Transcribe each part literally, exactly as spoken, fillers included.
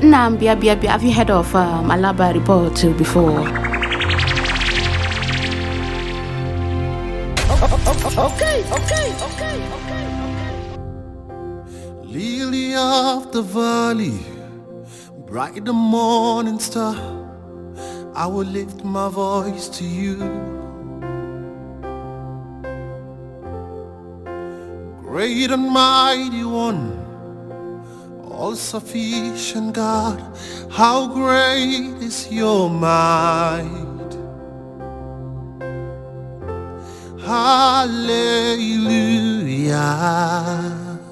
Nam Bia Bia Bia. Have you heard of um, Alaba report before? Okay, okay, okay, okay. Lily of the valley, bright the morning star, I will lift my voice to you. Great and mighty one, all-sufficient God, how great is your might. Hallelujah.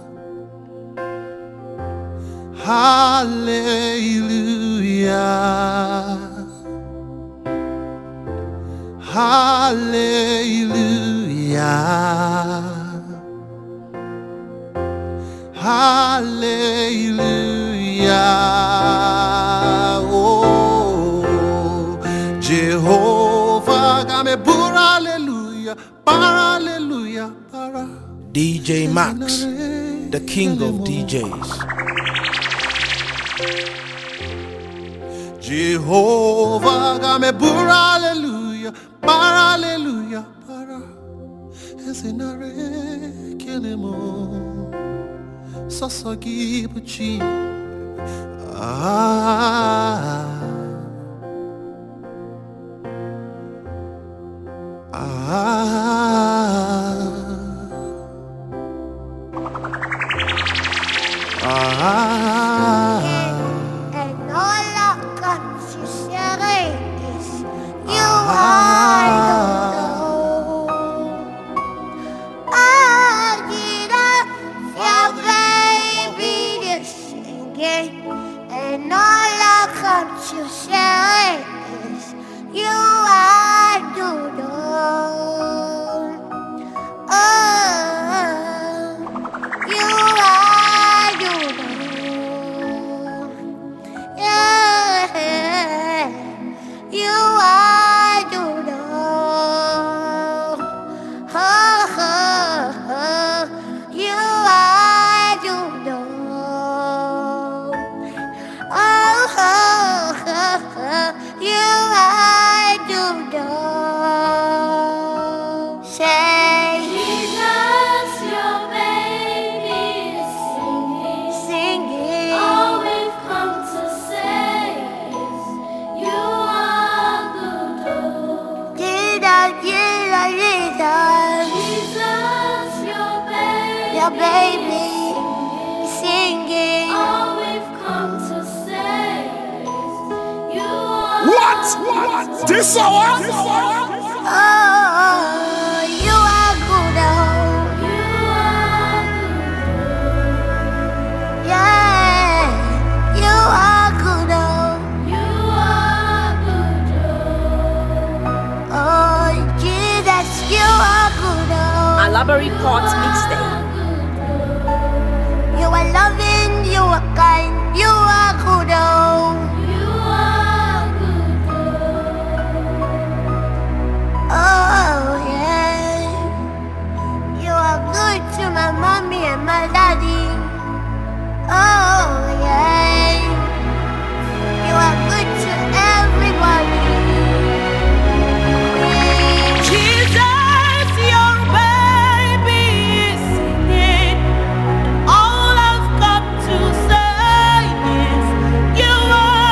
Hallelujah. Hallelujah. Hallelujah. Oh, Jehovah, game bura hallelujah, para hallelujah, para. D J Max, the king of D Js. Jehovah, game bura hallelujah, para hallelujah, para. Ezinare kelemo. Sasagi Puchi. Ah, ah, ah. And all I got to say is you are the I get up, your baby is singing. And all I got to say is you are the Oh, you are the Yeah, you are the Oh, oh, oh, you are the Oh, oh, oh, you are the Say, Jesus, your baby is singing. singing. All we've come to say is you are good. Oh. Jesus, Jesus, Jesus. Jesus, your baby, Your baby is singing. all we've come to say is you are What? What? This hour? Oh, you are good. Oh, you are good. yeah, you are good. Oh, You are good. oh, Jesus, you are good. Oh, Alaba report mixtape. you are loving, you are kind, you are good. Oh, You are good. oh, yeah, you are good to my mommy and my daddy. Oh, yeah, you are good to everybody. Jesus, your baby is singing. All I've got to say is you are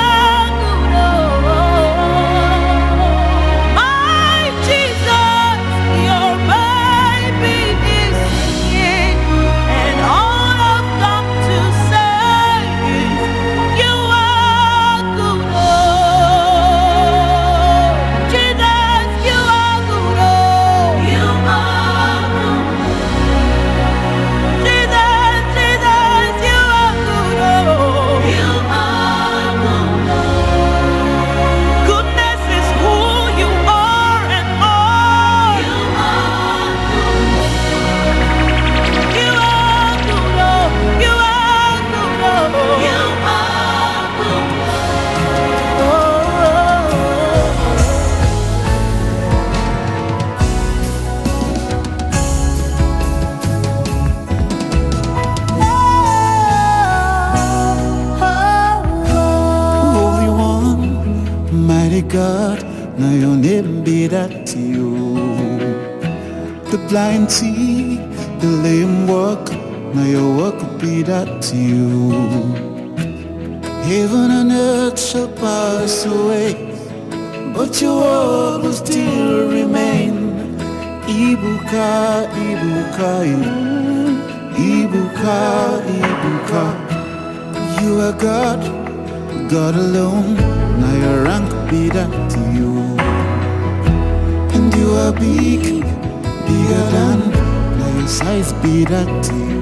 now your name be that to you. The blind see, the lame walk, now your work will be that to you. Heaven and earth shall pass away, but your word will still remain. Ibuka, Ibuka, Ibuka, Ibuka. You are God, God alone. Now your rank be that to you. And you are big, bigger than. Now your size be that to you.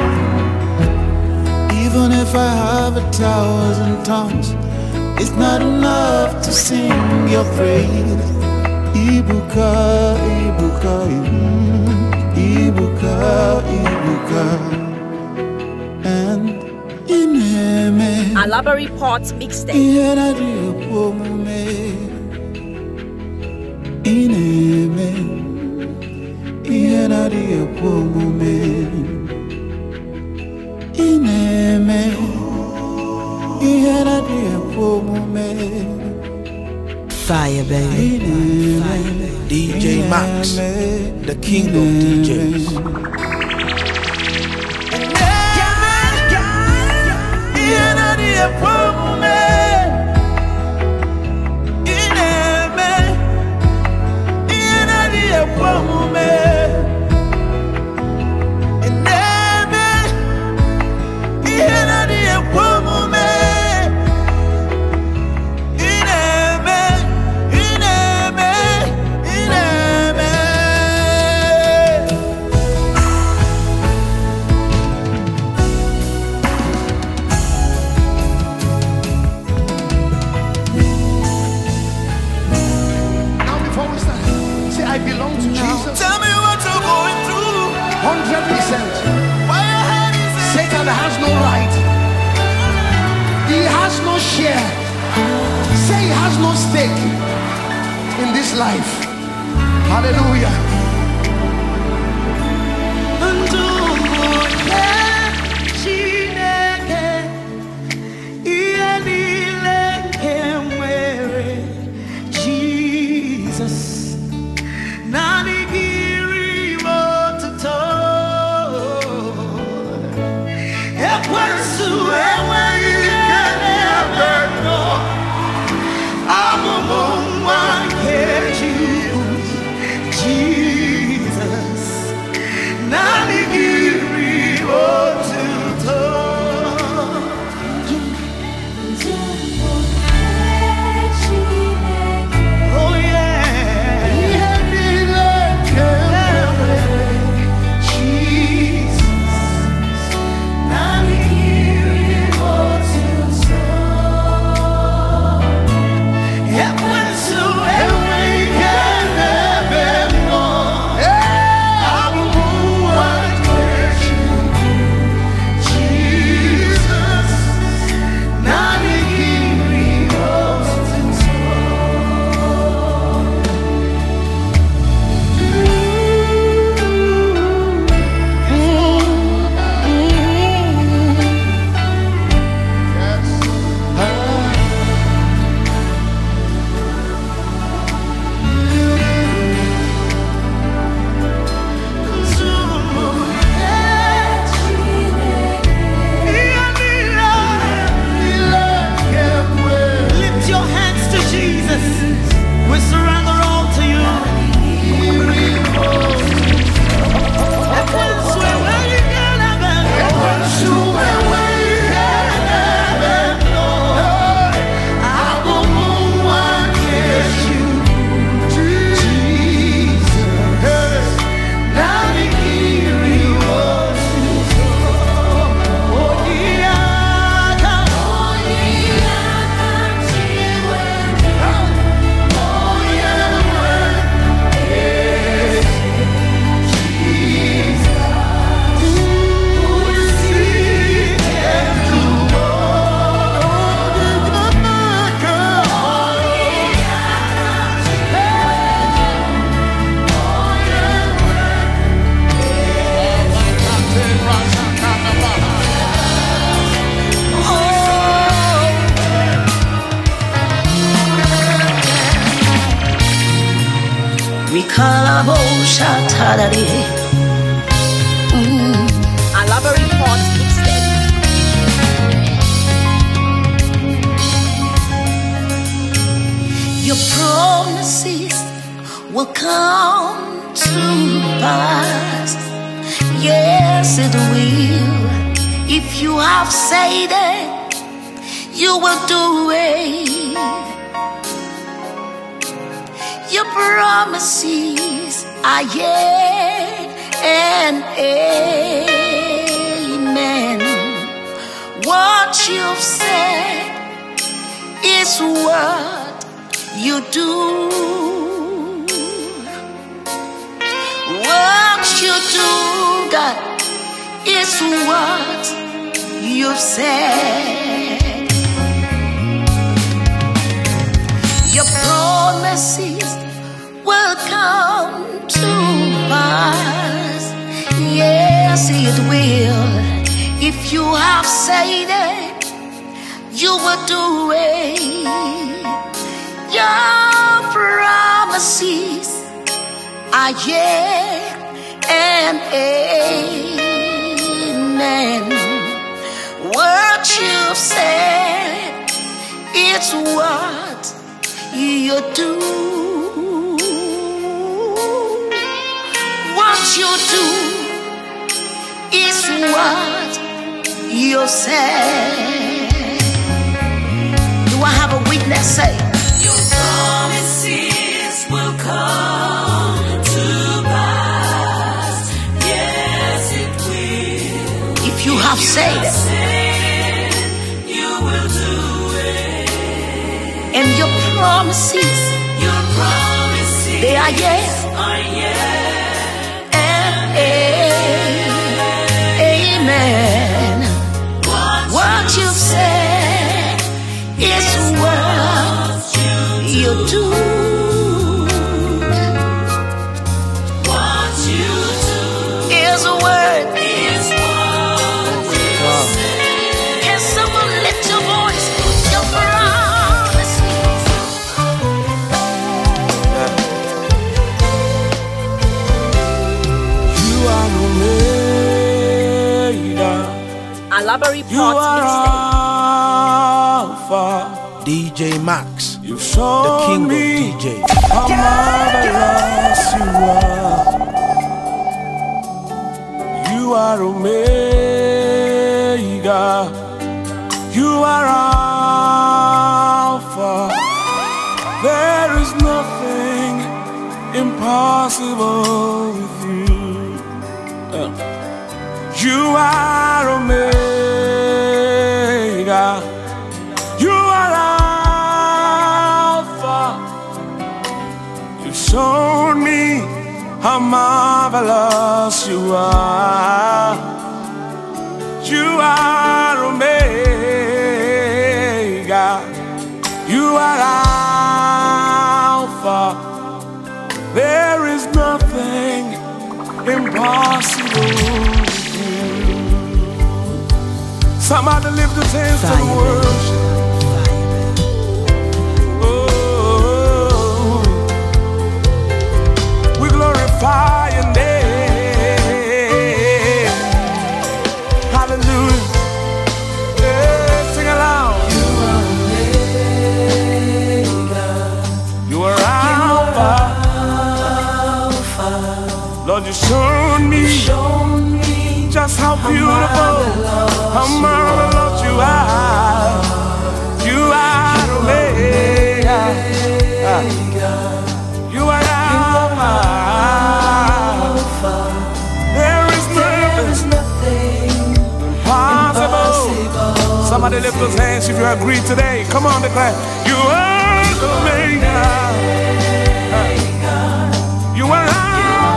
Even if I have a thousand tongues, it's not enough to sing your praise. Ibuka, Ibuka, Ibuka, Ibuka, and Ineme. Alabari Ports mixtape. Ineme, Ineme, Ineme. Fire, baby. Fire, D J Max, the king of D Js. Satan has no right. He has no share. Say he has no stake in this life. Hallelujah. Jesus. Jesus. Kalabosha Tadari. Mm. Alaba Reports mixtape. Your promises will come to pass. Yes, it will. If you have said it, you will do it. Your promises are yes and amen. What you've said is what you do. What you do, God, is what you've said. Your promises will come to pass. Yes, it will. If you have said it, you will do it. Your promises are yes and amen. What you've said, it's what you do. What you do is what you say. Do I have a witness? Say, your promises will come to pass. Yes, it will. If you have said it, you will do it. And your promises, your promises, they are yes, are yes. Amen. What you've said is what you do. What you do is what is what you say. Can someone lift your voice? Your promises. You are Omega. Alaba Reports You are mixtape. Alpha. D J Max, You've shown the king me of D Js. how marvelous you are. You are Omega. You are Alpha. There is nothing impossible with you. Uh. You are Omega. You are Alpha. You've shown me how marvelous you are. You are Omega. You are Alpha. There is nothing impossible with you. Somebody lift the hands to the worship. Oh, we glorify your name. Hallelujah. Yeah, sing aloud. You are Omega. You are Alpha. Lord, you showed me, just how beautiful, how marvelous you are. You are Omega. You are Alpha. There is nothing impossible. Somebody lift those hands if you agree today. Come on, declare. You are Omega. You are Alpha.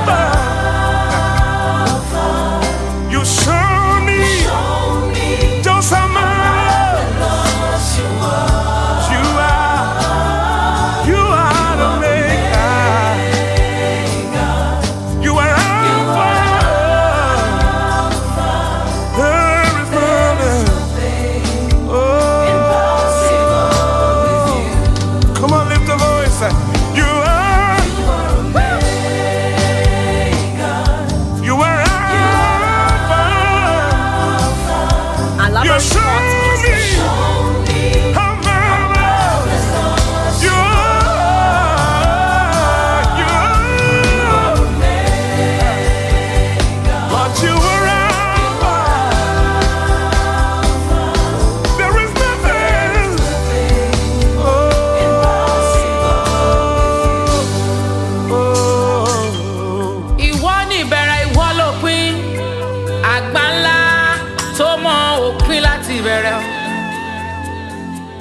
You show me, just how marvelous you are. You are, you are Omega. You are Alpha. There is nothing, oh,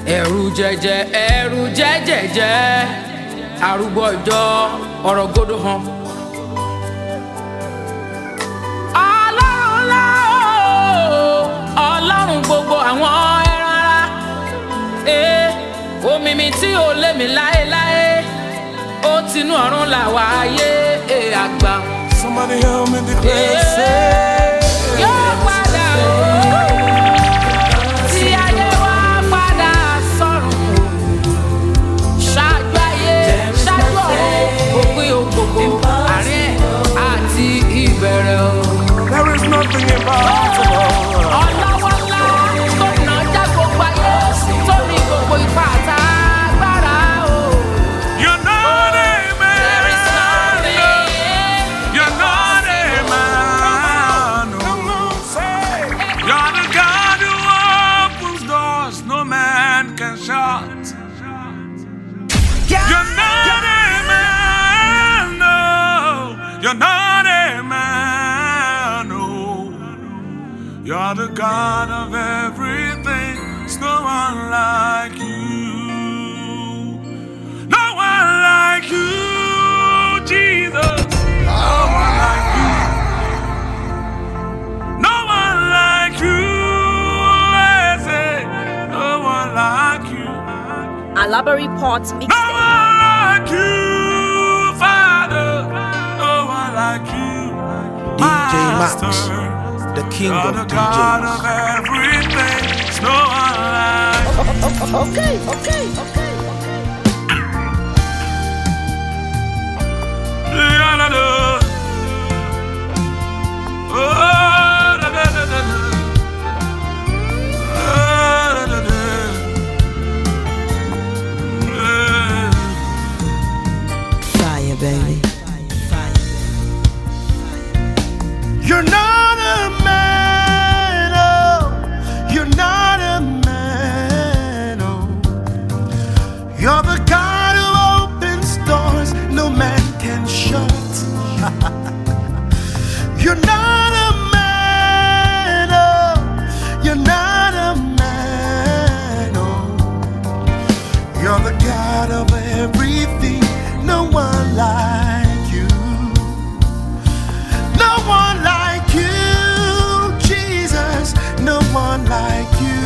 ẹ̀rù jẹjẹ ẹ̀rù jẹjẹjẹ arúgbó ọjọ́ ọ̀rọ̀ gbọ́dọ̀ hàn. ọlọ́run ńlá o ọlọ́run gbogbo àwọn ẹran ara ee omi mi tí ò lé mi láéláé ó tinú ọ̀run là wá ayé ee àgbà. Somebody help me declare say yóò padà o tí ayé wa padà sọ̀rọ̀ ṣáájú ayé ṣáájú ọ̀run òpin ògbògbò àárín àti ìbẹ̀rẹ̀ o. there is nothing impossible. ọlọ́wọ́ ńlá tó nà já gbogbo ayé tó ní gbogbo ipá àtàgbára o. You're not a man. There is nothing. You're not a man. No. You're the God who opens doors no man can shut. You're not a man. No. You're not a man. No. You're the God of everything. There's no one like you. No one like you, Jesus. No one like you. No one like you. I say, no one like you. Alaba Report mix. No one like you, Father. No one like you. D J Max, Master. the king You're of the D God Js. of everything. There's no one like you. Okay, okay, okay. Fire, baby. You're not a man, oh. You're not a man, oh. You're the God who opens doors no man can shut. You're not a man, oh. You're not a man, oh. You're the God of everything. No one like you. No one like you, Jesus. No one like you.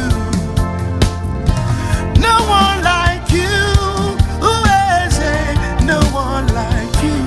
No one like you. Who is it? No one like you.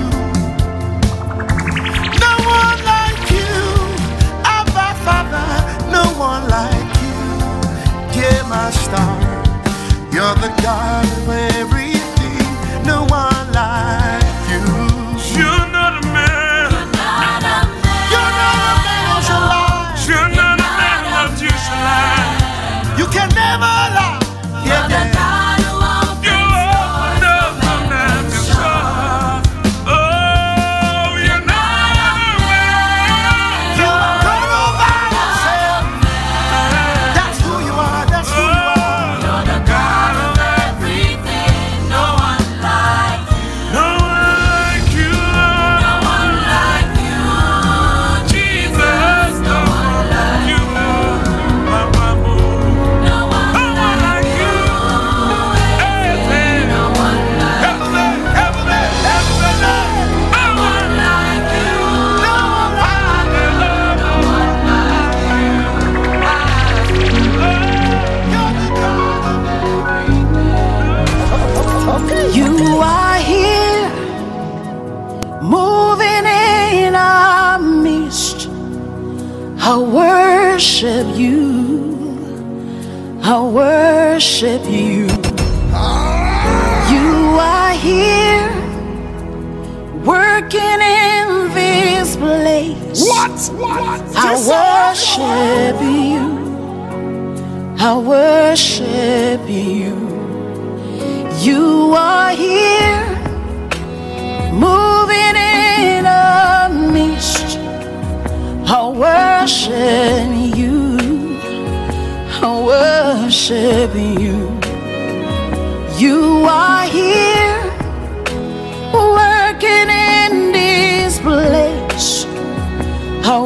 No one like you. Abba Father. No one like you. Yeah, my star. You're the God of everything. No one like you. You're not a man. You're not a man who shall lie. You're not a man that you shall lie. You can never lie. Yeah, yeah. You open up the man can shut. Oh, you're not a man. You are God all by yourself. That's who you are. That's who you are. You're the God of everything. No one like you. No one like you. No one like you. Jesus. No one like you. Papa Boo. No one like you. Everything. No one like you. Everything. Everything. Everything. No one like you. No one like you. No one like you. You're the God of everything. You are here, moving in our midst. I worship you. I worship you. You are here, working in this place. What? What? I worship you. I worship you. You are here, moving in our midst. I worship you. I worship you. You are here, working in this place. I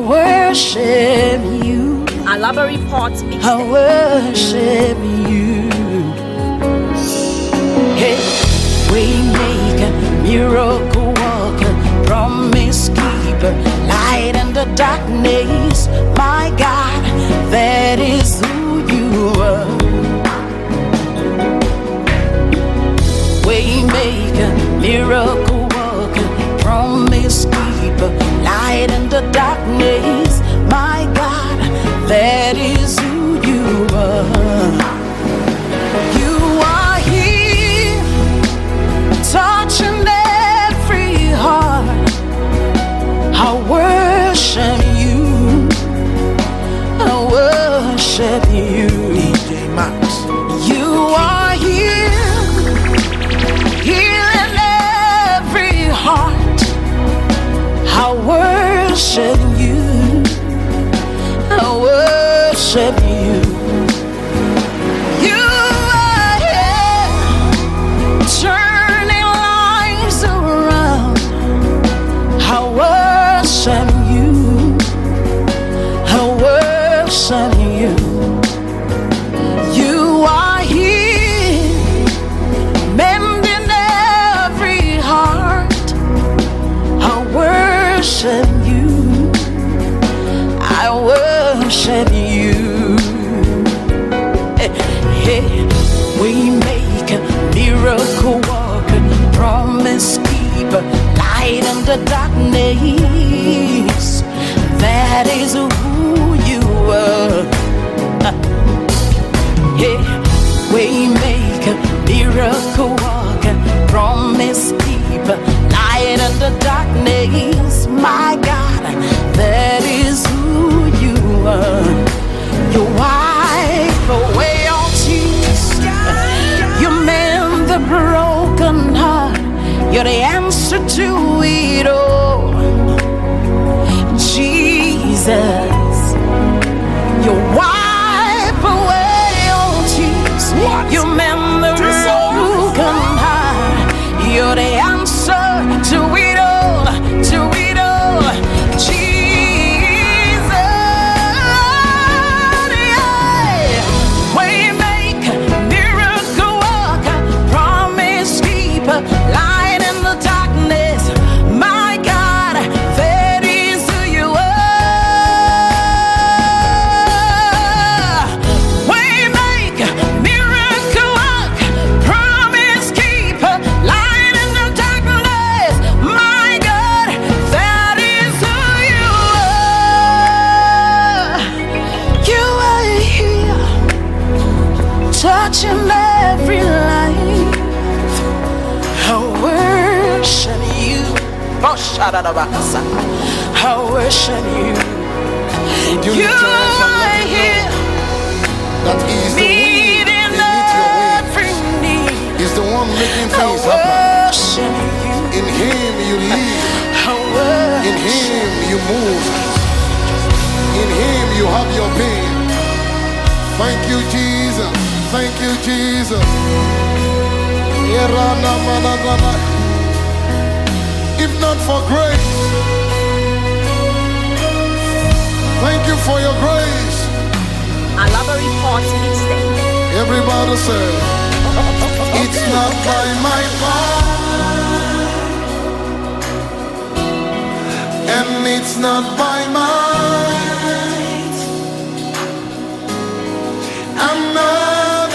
worship you. Alaba Report mix. I worship you. Hey, we make a miracle worker, promise keeper, light in the darkness. My God, that is who you are. We make a miracle worker, promise keeper, light in the darkness. My God, that is who you are. You are here, touching every heart. I worship you, I worship you. D J Max. You are here, healing every heart. I worship you, I worship you. You are here, turning lives around. I worship you, I worship you. You are here, mending every heart. I worship you, I worship you. Hey, hey, we make a miracle worker, promise keeper, light in the darkness. That is who you are. Yeah, we make a miracle worker, promise keeper, light in the darkness. My God, that is who you are. You wipe away all tears, you mend the broken heart. You're the answer to it all, Jesus. You wipe away all tears, you mend the broken heart. You're the answer to it all, to it all, Jesus. Yeah. We make miracle worker, promise keeper, light in the darkness. My God, that is who you are. We make miracle worker, promise keeper, light in the darkness. My God, that is who you are. You are here, touching every life. I worship you. Oh, shout out about the sun. I worship you. You You lift your hands and let are him here, know that he is the wind meeting beneath your wings. every need. He's the one making I things happen. worship you. In him you live. I worship In him you move. In him you have your being. Thank you, Jesus. Thank you, Jesus. If not for grace, thank you for your grace. Alaba Report Mixtape. Everybody say, it's not by my power, and it's not by might. I'm not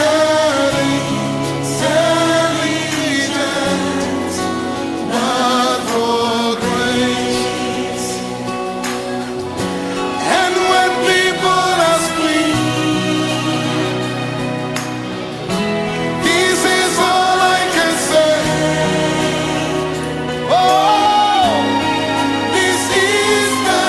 intelligent, but for grace. And when people ask me, this is all I can say. Oh, this is the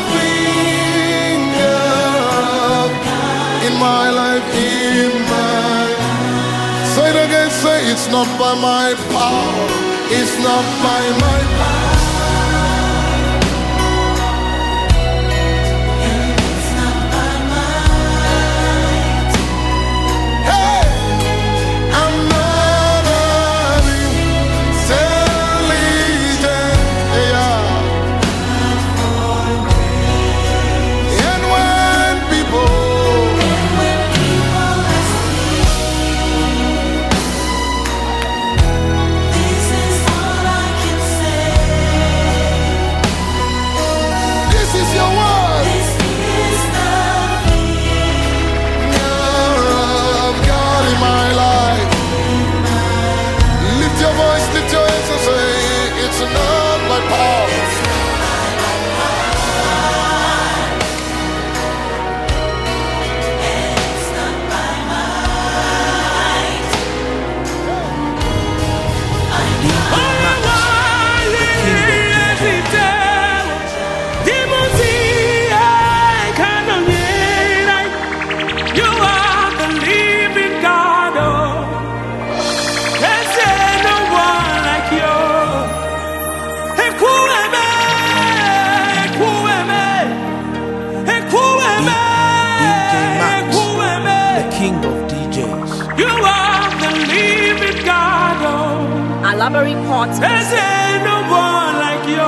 finger in my life, in my. Say it again, say it's not by my power, it's not by my power. Hey, I'm not intelligent, yeah. And when people Alaba Report. There's no one like you.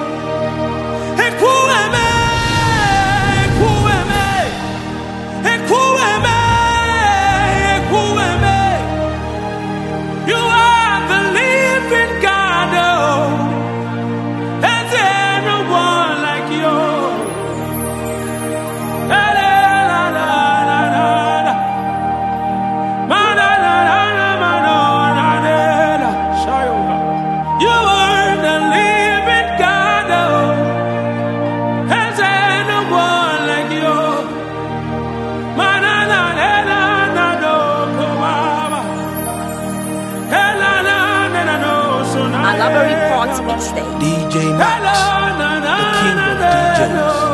Ekueme, ekueme, ekueme, ekueme. You are the living God. Oh, there's no one like you. La la la la la la. Ma la la la la ma no la la. Shayoga. You are the living God. Oh, there's no one like you. Ma la la la la la no komama. La la la la no so na. Alaba Report mixtape. D J Max, the king of D Js.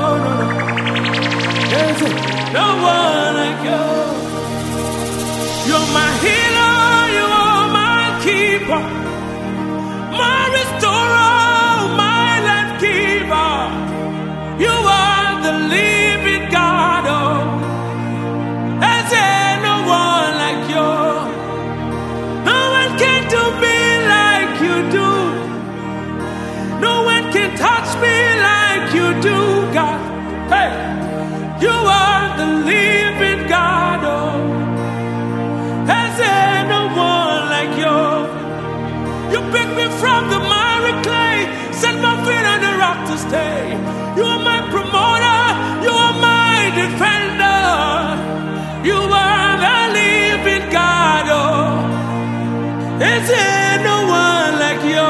No one like you. You're my healer, you're my keeper, my restorer, my life keeper. You are the living God. Oh, there's no one like you. No one can do me like you do. No one can touch me like you do, God. Hey, you are the living God. Oh, there's no one like you. You pick me from the miry clay, set my feet on the rock to stay. You are my promoter, you are my defender. You are the living God. Oh, there's no one like you.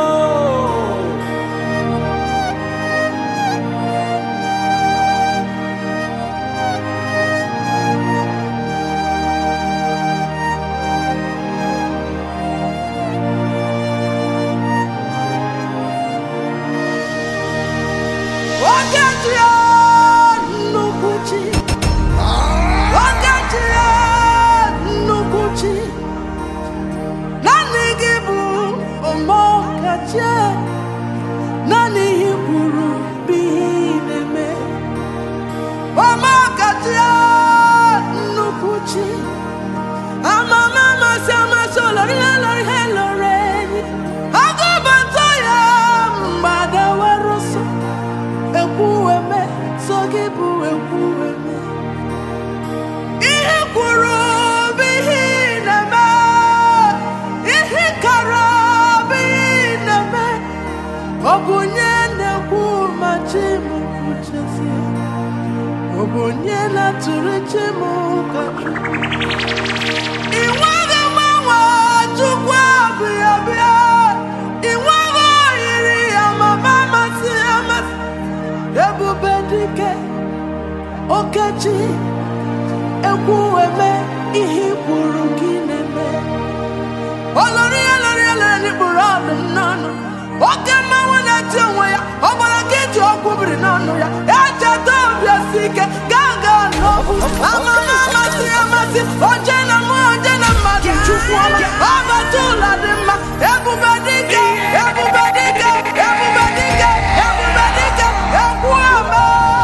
Okechi ekwueme ihe kwuru gị na-eme. Olori olori olori n'ikpuru ọdụm n'ọnụ. Oke mmanwụ na-eti onwe ya, ọ gbara gị ji ọgwụ biri n'ọnụ ya. Echeta obi esi ike, gaa gaa n'ọbụ. Amama amasị amasị, oje na mụ oje na mmadụ chukwu ọma. Ọbata ụlọ dị mma, ebube dike, ebube dike, ebube dike, ebube dike, ekwueme.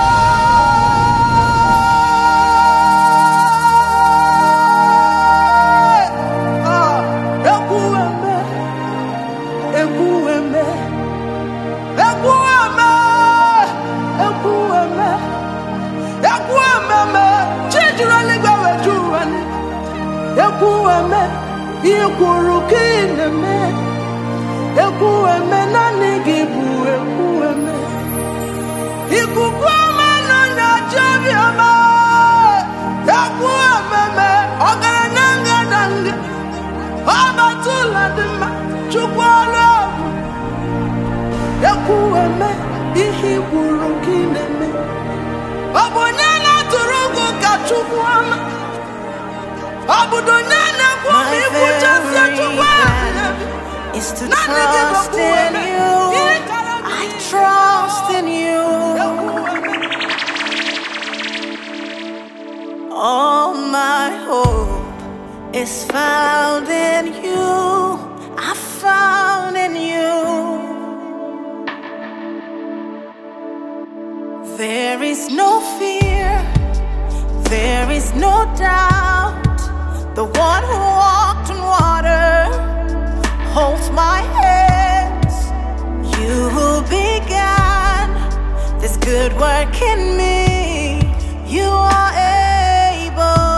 Ekwueme, ikwuru ka ị na-eme. Ekwueme, naanị gị bụ ekwueme. Ikuku ọma nọ na-achị obiọma. Ekwueme, ọgaranya ngadanga. Ọbata ụlọ dị mma, chukwu ọrụ ọgwụ. Ekwueme, ihe ikwuru ka ị na-eme. Ọ bụ onye na-atụrụ ụgụ ka chukwu ọma. My very is to trust in you. I trust in you. All my hope is found in you. I found in you. There is no fear. There is no doubt. The one who walked on water holds my my hands. You who began this good work in me, you are able.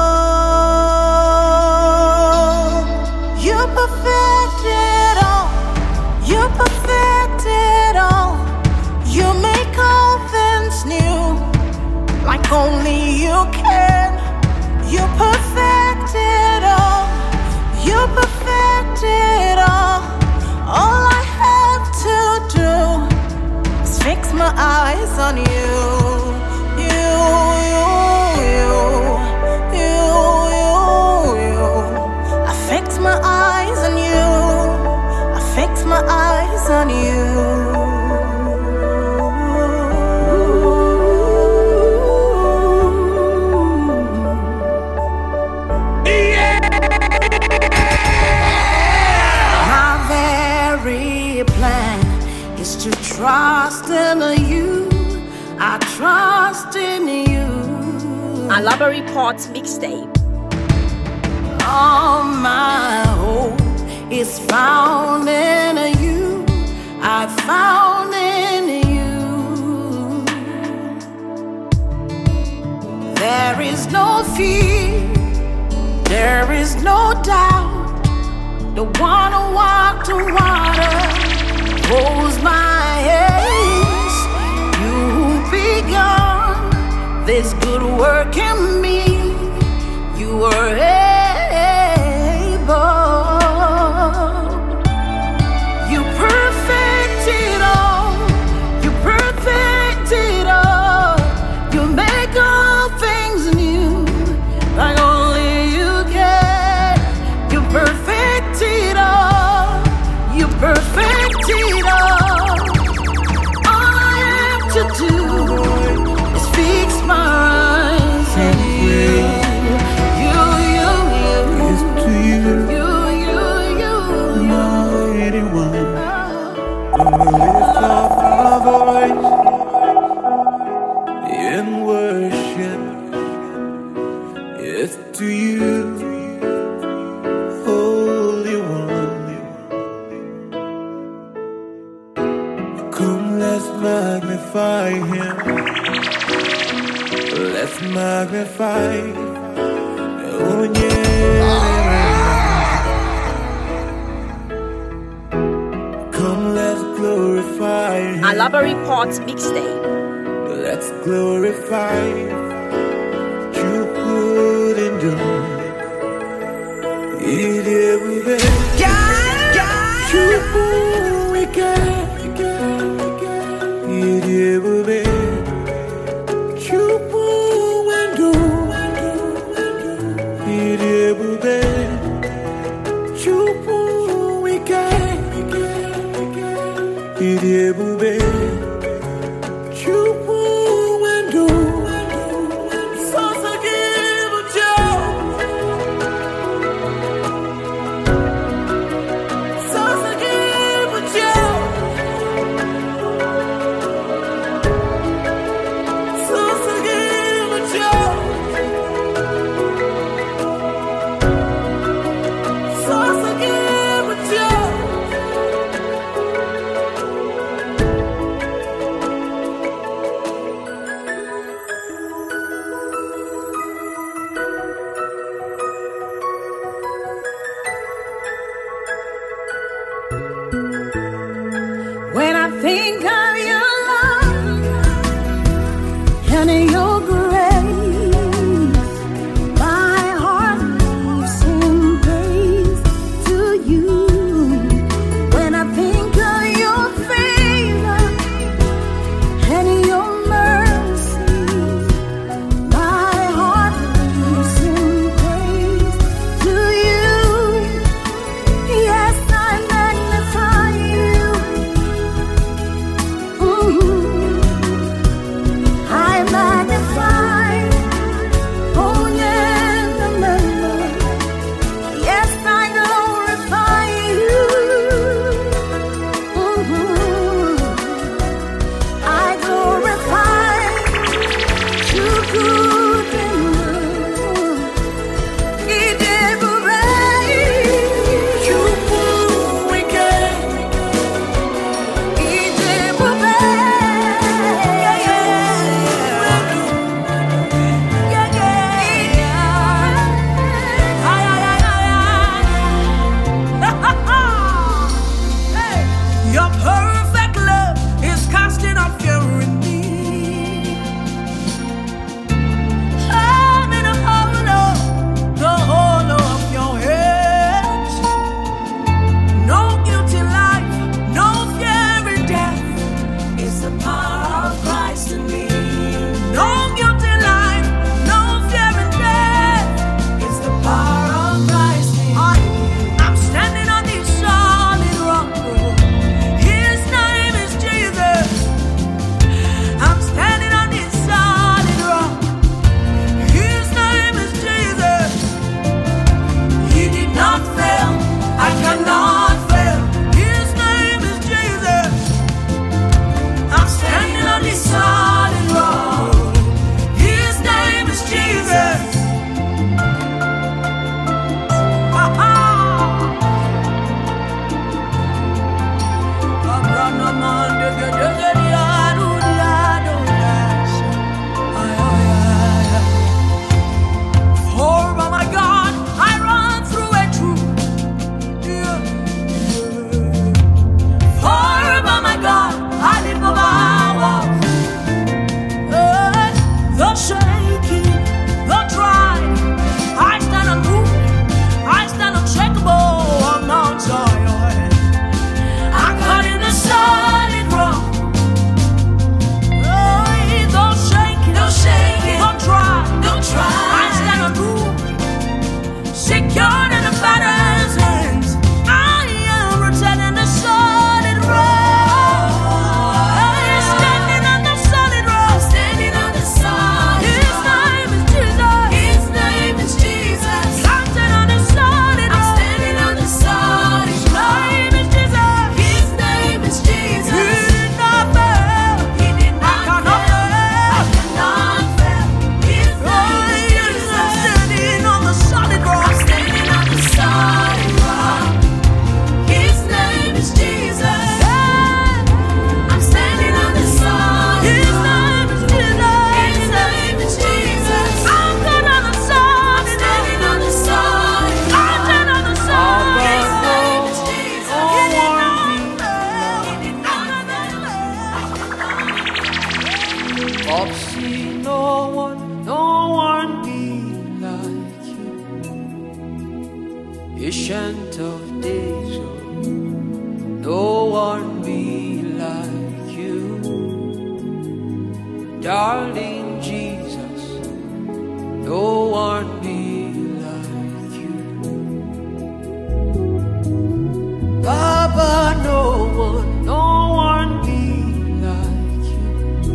You perfected all. You perfected all. You make all things new, like only you can. You perfected all. You perfected all. All I have to do is fix my eyes on you. You, you, you, you, you, you. I fix my eyes on you. I fix my eyes on you. To trust in you, I trust in you. Alaba Report Mixtape. All my hope is found in you. I found in you. There is no fear, there is no doubt. The one who walked the water holds my hands. You begun this good work in me. You were able. You perfected all. You perfected all. You make all things new, like only you can. You perfected all. You perfected all. All I have to do is fix my eyes on you. You, you, you. It's to you. You, you, you. Mighty one. Gonna lift up our voice in worship. It's to you, Holy One. Come, let's magnify Him. Let's magnify. Oh yeah. Come, let's glorify Him. Alaba Report Mixtape. Let's glorify. You couldn't do it. It will be. You we can. It will be. You and do. It will be. You we can. It will be. You and do. So forgive Joe. destiny. No guilty life, no fear in death. It's the power of Christ in me. I'm standing on this solid rock. His name is Jesus. I'm standing on this solid rock. His name is Jesus. He did not fail. I cannot fail. His name is Jesus. I'm standing on this solid rock. His name is Jesus. Ha-ha. For by my God, I run through a troop. Yeah. For by my God, I live over walls. Hey, the shaking, the dry, I stand unmoved, I stand unshakable on Mount Zion. I cut in the solid rock. Hey, don't shake it, don't shake it, don't try, don't try. I stand unmoved, secured in the Father's hands. I am rooted in the solid rock. Hey, standing on the solid rock, standing on the solid. His name is Jesus. His name is Jesus. I'm standing on the solid rock. I'm standing on the solid. His name is Jesus. His name is Jesus. He did not fail. He did not fail. I cannot fail. His name is Jesus. I'm standing on the solid rock. I'm standing on the solid rock. His name is Jesus. I'm standing on the solid. His name is Jesus. His name is Jesus. I'm good on the solid. I'm standing on the solid. I'm standing on the solid. His name is Jesus. He did not fail. He did not fail. Popsy, no one, no one be like you. Ancient of days, oh, no one be like you. Darling Jesus, no one be like you. Baba, no one, no one be like you.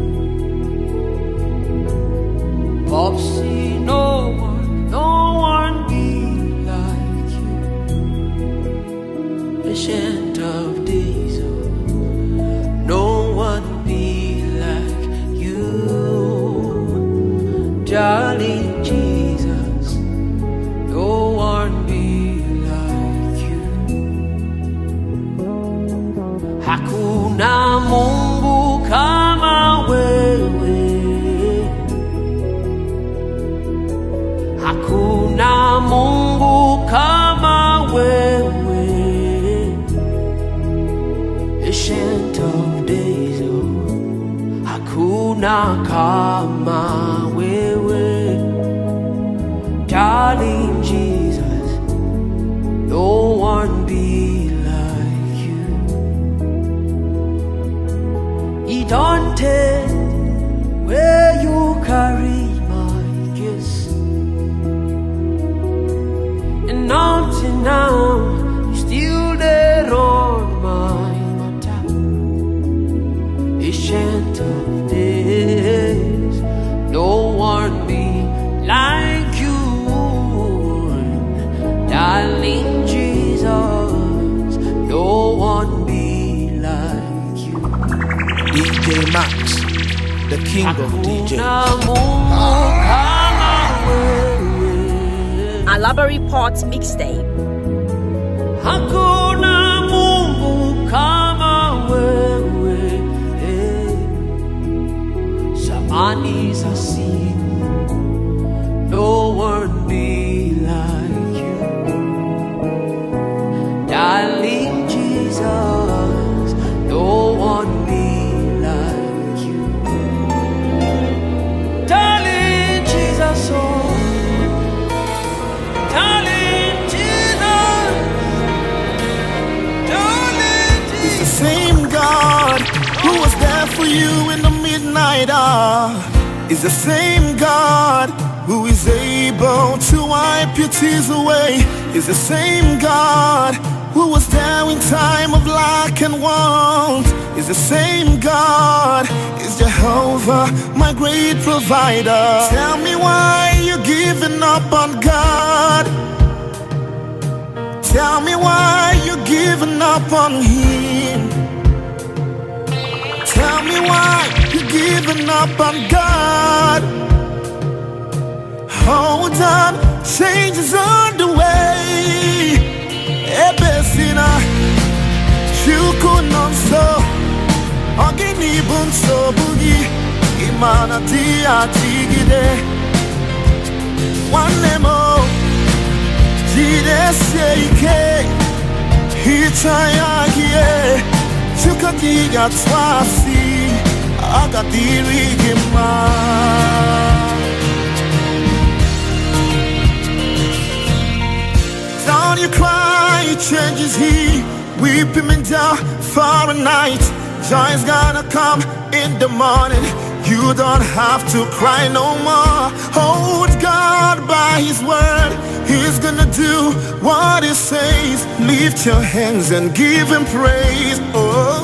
Popsy, no one, no one be like you. Ancient of days, oh, no one be like you. Darling Jesus, no one be like you. Hakuna Mungu kama wewe. Hakuna Mungu kama wewe. Ancient of days, oh, hakuna kama wewe. Darling Jesus, no one be like you. It don't take where you carry my kiss. And until now, you still there on my matter. Ancient of days, no one be like you. Darling Jesus, no one be like you. D J Max, the king of D Js. Alabari Port Mixtape. Hakuna Mungu kama wewe. Eh. Samani za siku, no one be like you. Darling Jesus, no one be like you. Darling Jesus, oh. Darling Jesus, darling Jesus. It's the same God who was there for you in the midnight night hour is the same God who is able to wipe your tears away. Is the same God who was there in time of lack and want. Is the same God, is Jehovah, my great provider. Tell me why you're giving up on God. Tell me why you're giving up on Him. Tell me why you're giving up on God. Hold on, change is on the way. Ebesina, Shukunonso, Ogini Bunso Bugi, Imana Tia Tigide, One Nemo, Jide Seike, Hichayagie, Chukatiga Twasi, Agadiri Gima. Don't you cry, changes He. Weep Him in down for a night. Joy's gonna come in the morning. You don't have to cry no more. Hold God by His word. He's gonna do what He says. Lift your hands and give Him praise. Oh,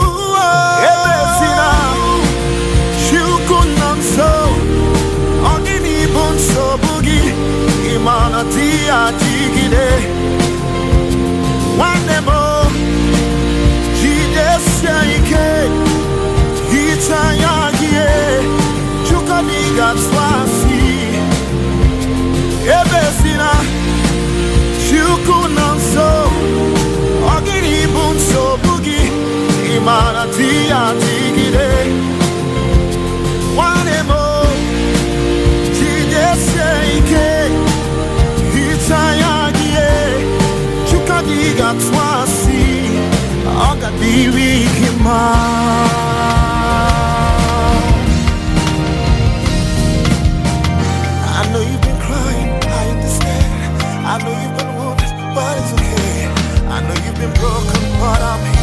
I know you've been crying, I understand. I know you've been wounded, but it's okay. I know you've been broken, but I'm here.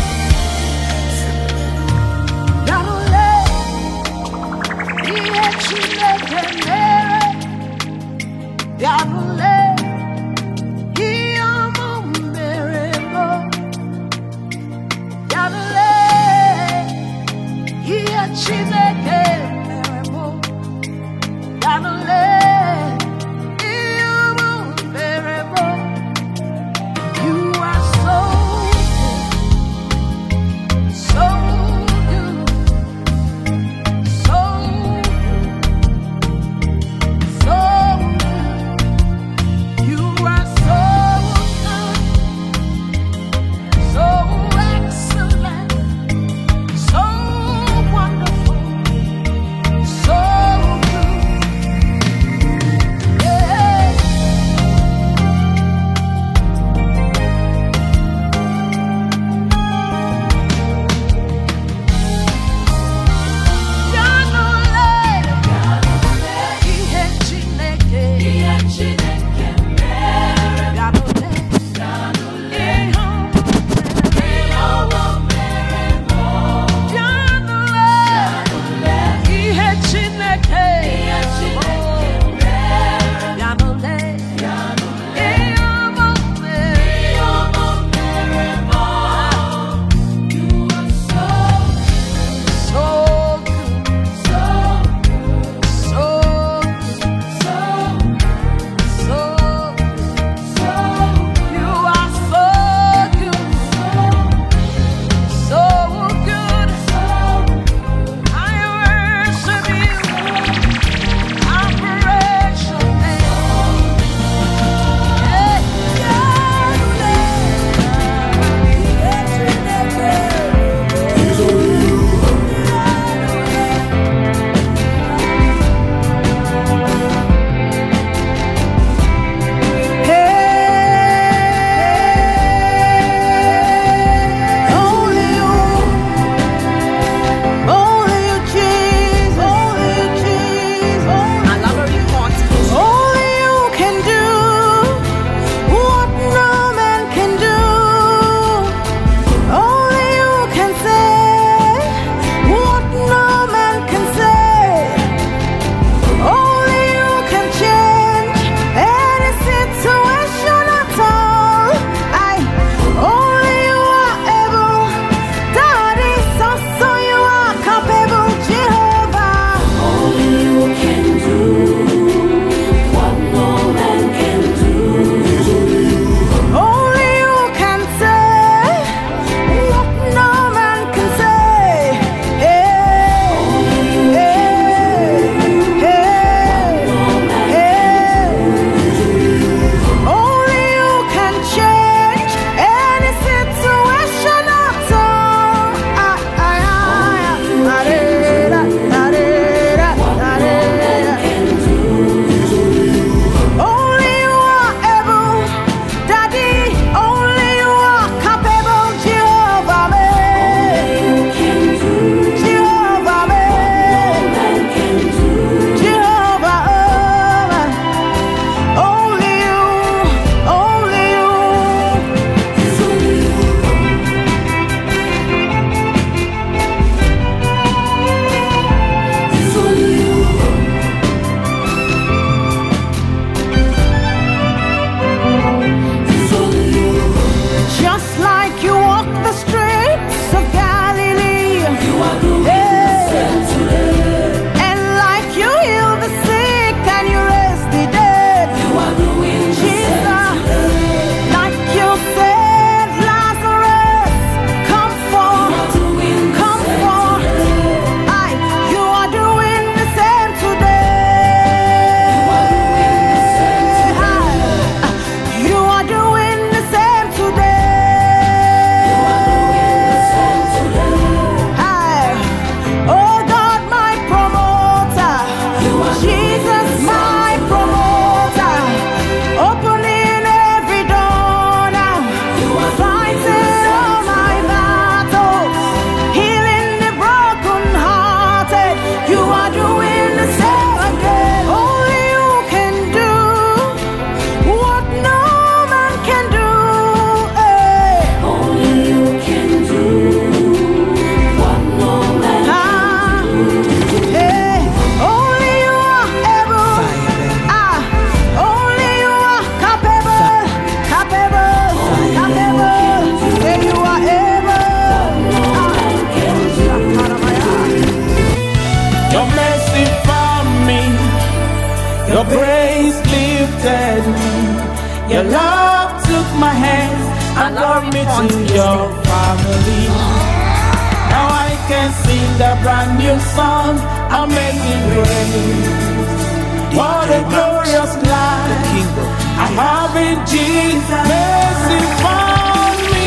Your mercy found me. Your grace lifted me. Your love took my hands and brought me to your family. Now I can sing a brand new song, Amazing Grace. What a glorious life I have in Jesus. Mercy found me.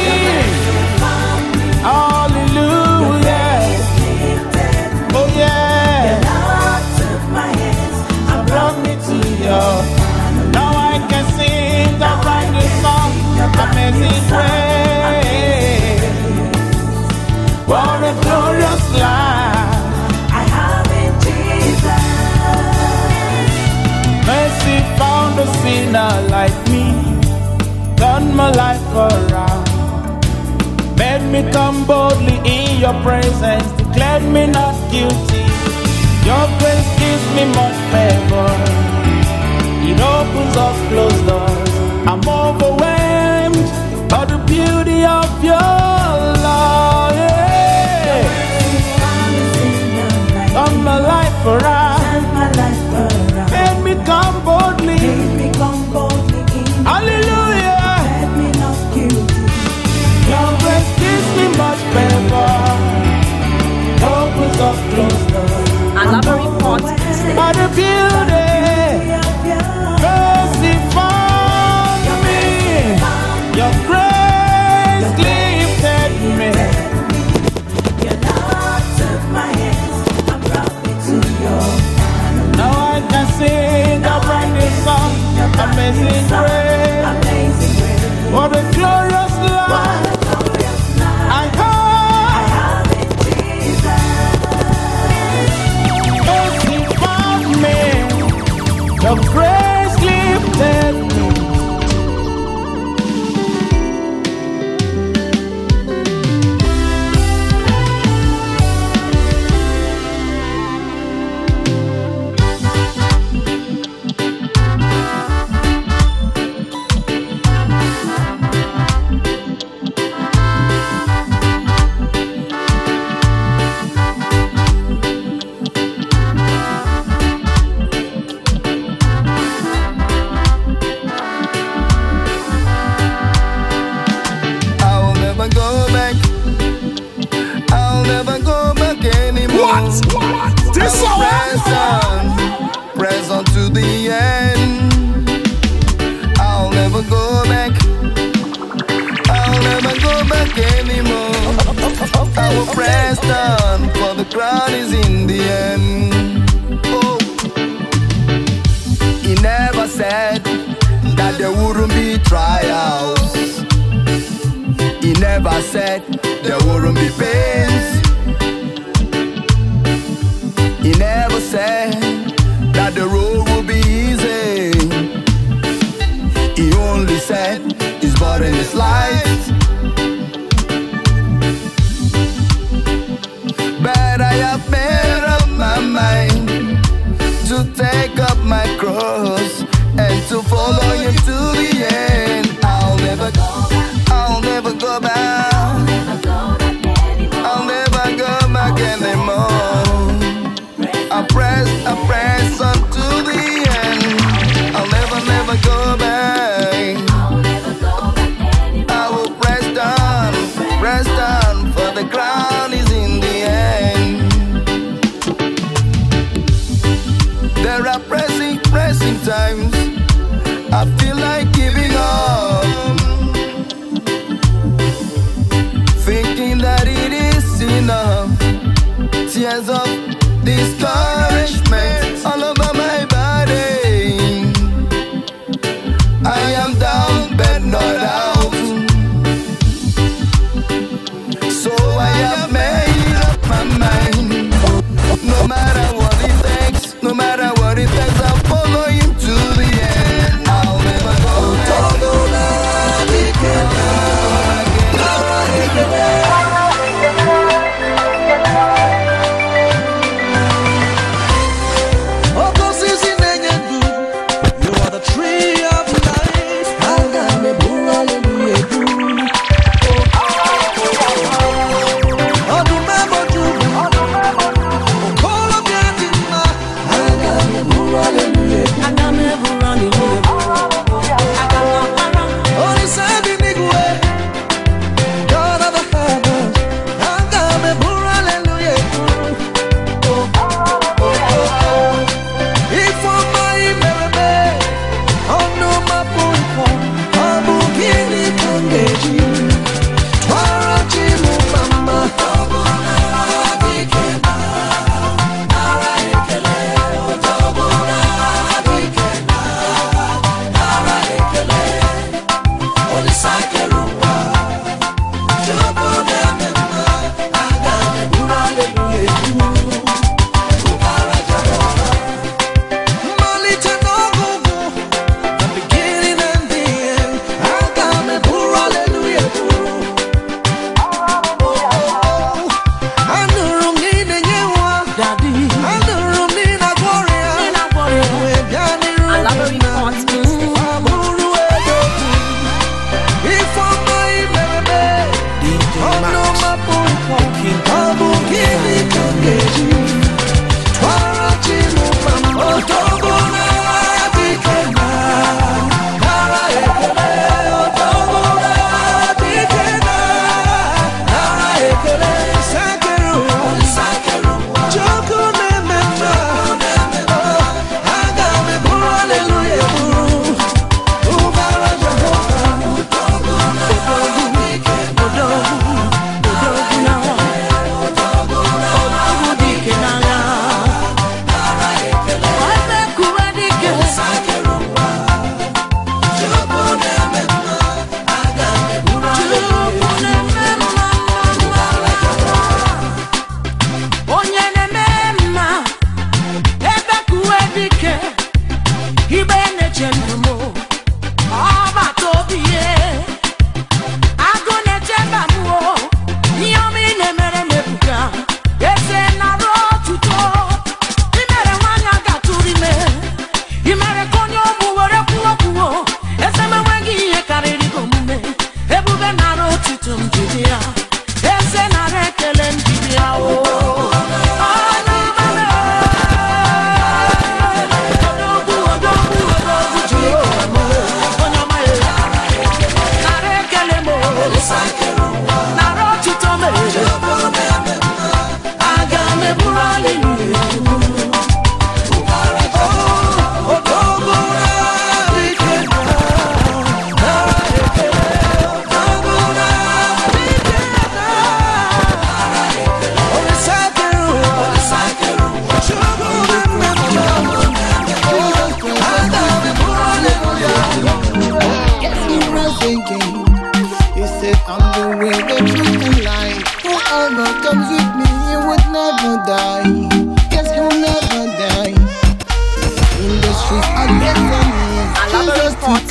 Hallelujah. Oh yeah. Your love took my hands and brought me to your. Now I can sing a brand new song, Amazing Grace. What a glorious life I have in Jesus. Mercy found a sinner like me, turned my life around, made me come boldly in your presence, declared me not guilty. Your grace gives me much favor. It opens up closed doors. I'm overwhelmed by the beauty of your love. Yeah. Turn my life around. Made me come boldly. Hallelujah. Your grace gives me much favor. Opens up closed doors. Another report. By the beauty. Mercy found me. Your grace lifted me. Your love took my hands and brought me to your. Now I can sing a brand new song, Amazing Grace. What a glorious life I have in Jesus. Mercy found me. Your grace lifted me.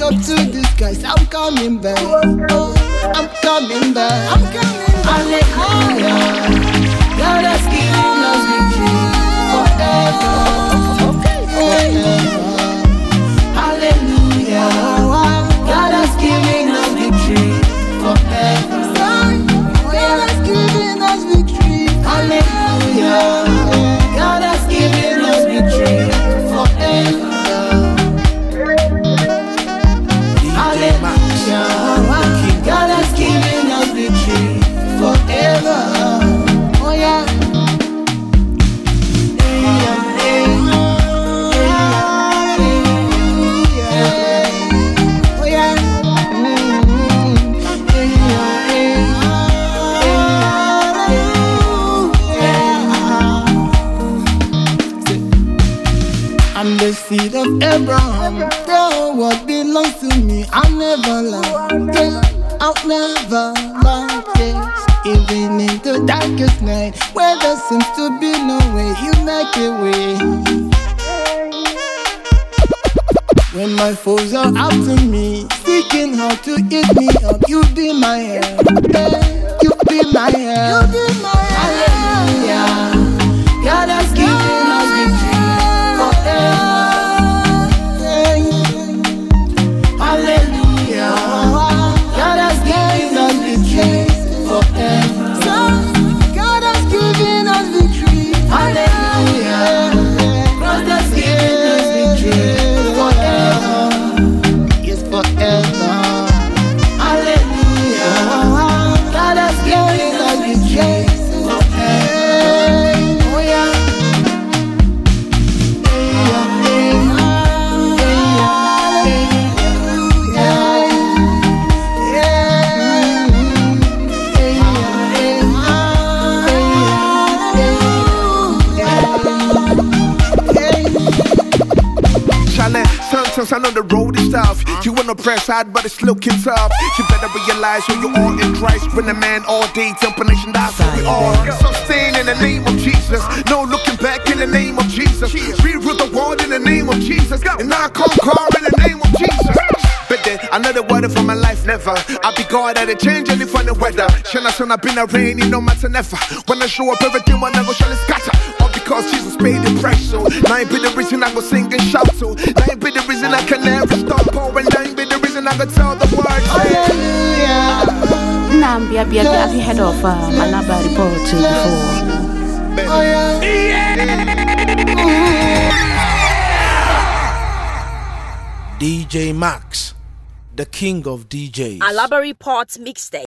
up to the skies. I'm coming back. Oh, I'm coming back. I'm coming back. Hallelujah. God has given us victory forever. Forever. Hallelujah. God has given us victory forever. God has given us victory. Hallelujah. God has given us victory forever. Hallelujah. God has given us victory forever. Oh yeah. I'm the seed of Abraham. The what belongs to me. I'll never lie. Yeah, I'll never lie. Yes. Even in the darkest night, where there seems to be no way, you make a way. When my foes are after me, seeking how to eat me up, you be my help. Yeah, you be my help. You be my help. Hallelujah. God has given us victory forever. Hallelujah. God has given us victory forever. God has given us victory. Hallelujah. God has given us victory forever. Yes, forever. Hallelujah. God has given us victory forever. Oh yeah. Sometimes I know the road is tough. You wanna press hard, but it's looking tough. You better realize who you are in Christ. When the man all day, temple nation, that's who we are. Sustain in the name of Jesus. No looking back in the name of Jesus. Reroute the world in the name of Jesus. And I conquer in the name of Jesus. But then another word from my life, never. I be God at a change any funny weather. Shana son, I've been a rain, no matter never. When I show up, everything will never shall scatter. All because Jesus paid the price, so now ain't be the reason I go sing and shout to. Now ain't be the reason I can never stop pouring. Now ain't be the reason I go tell the words. Hallelujah. Nambia, Bia, have you heard of uh, Malaba report before? Oh yeah. D J Max, the king of D Js. Alaba Report Mixtape.